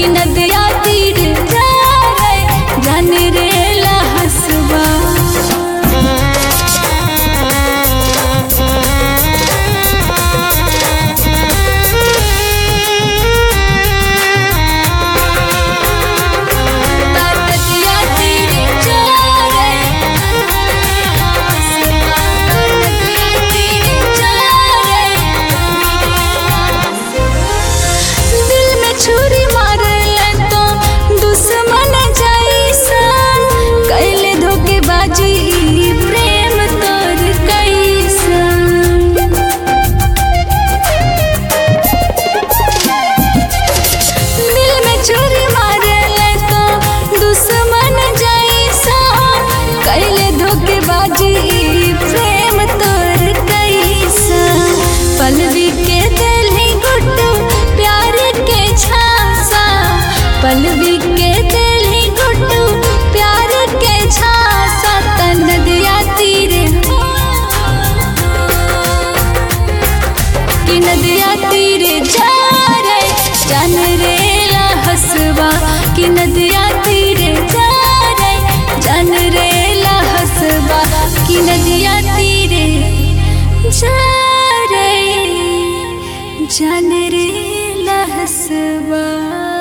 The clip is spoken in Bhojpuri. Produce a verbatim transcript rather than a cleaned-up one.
कि नदिया तीर जा रे जान रे हसबा। पलवी के दिल ही गुड्डू प्यार के झांसा, पलवी के दिल ही गुड्डू प्यार के झांसा। तन नदिया तीरे कि नदिया तीरे जा रे जान रे हसबा। कि नदिया तीरे जा रे जान रे हसबा। कि नदिया तीरे जा जान रे हसबा।